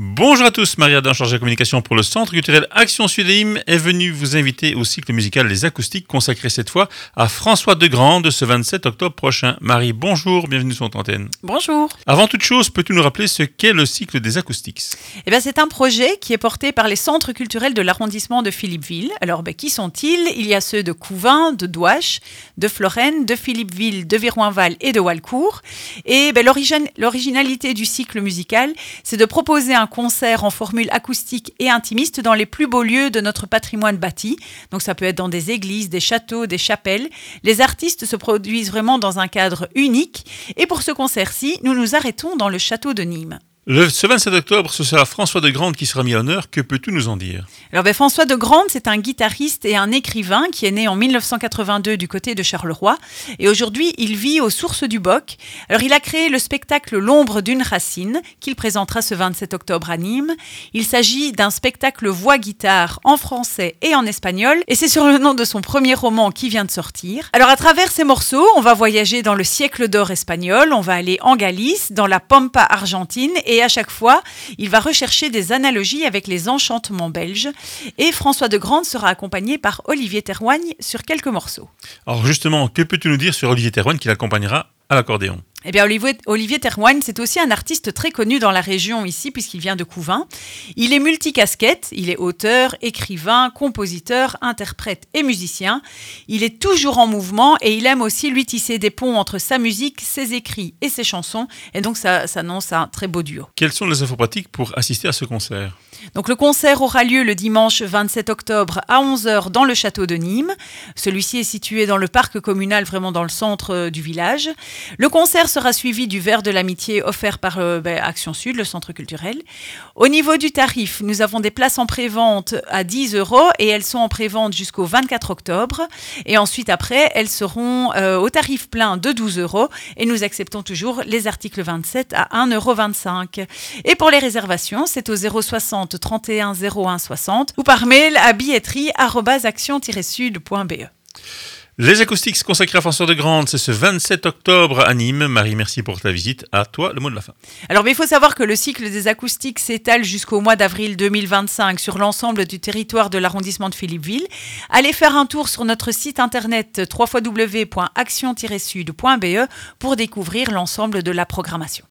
Bonjour à tous, Maria Dan, chargée de communication pour le Centre culturel Action Sud et Nîmes, est venue vous inviter au cycle musical Les Acoustiques, consacré cette fois à François Degrande ce 27 octobre prochain. Marie, bonjour, bienvenue sur notre antenne. Bonjour. Avant toute chose, peux-tu nous rappeler ce qu'est le cycle des Acoustiques ? C'est un projet qui est porté par les centres culturels de l'arrondissement de Philippeville. Alors, qui sont-ils ? Il y a ceux de Couvain, de Douache, de Florène, de Philippeville, de Viroinval et de Walcourt. Et l'originalité du cycle musical, c'est de proposer un concert en formule acoustique et intimiste dans les plus beaux lieux de notre patrimoine bâti. Donc ça peut être dans des églises, des châteaux, des chapelles. Les artistes se produisent vraiment dans un cadre unique. Et pour ce concert-ci, nous nous arrêtons dans le château de Nîmes. Ce 27 octobre, ce sera François Degrande qui sera mis à l'honneur. Que peux-tu nous en dire ? Alors François Degrande, c'est un guitariste et un écrivain qui est né en 1982 du côté de Charleroi. Et aujourd'hui, il vit aux Sources du Boc. Alors il a créé le spectacle L'ombre d'une racine qu'il présentera ce 27 octobre à Nîmes. Il s'agit d'un spectacle voix-guitare en français et en espagnol. Et c'est sur le nom de son premier roman qui vient de sortir. Alors à travers ces morceaux, on va voyager dans le siècle d'or espagnol. On va aller en Galice, dans la Pampa argentine. Et à chaque fois, il va rechercher des analogies avec les enchantements belges. Et François Degrande sera accompagné par Olivier Théroigne sur quelques morceaux. Alors justement, que peux-tu nous dire sur Olivier Théroigne qui l'accompagnera à l'accordéon ? Olivier Théroigne, c'est aussi un artiste très connu dans la région ici, puisqu'il vient de Couvain. Il est multicasquette, il est auteur, écrivain, compositeur, interprète et musicien. Il est toujours en mouvement et il aime aussi lui tisser des ponts entre sa musique, ses écrits et ses chansons. Et donc ça annonce un très beau duo. Quelles sont les infos pratiques pour assister à ce concert ? Donc le concert aura lieu le dimanche 27 octobre à 11h dans le château de Nîmes. Celui-ci est situé dans le parc communal, vraiment dans le centre du village. Le concert sera suivi du verre de l'amitié offert par Action Sud, le centre culturel. Au niveau du tarif, nous avons des places en pré-vente à 10 € et elles sont en pré-vente jusqu'au 24 octobre. Et ensuite, après, elles seront au tarif plein de 12 € et nous acceptons toujours les articles 27 à 1,25 €. Et pour les réservations, c'est au 060 31 01 60 ou par mail à billetterie@action-sud.be. Les Acoustiques consacrés à François Degrande, c'est ce 27 octobre à Nîmes. Marie, merci pour ta visite. À toi, le mot de la fin. Alors, il faut savoir que le cycle des acoustiques s'étale jusqu'au mois d'avril 2025 sur l'ensemble du territoire de l'arrondissement de Philippeville. Allez faire un tour sur notre site internet www.action-sud.be pour découvrir l'ensemble de la programmation.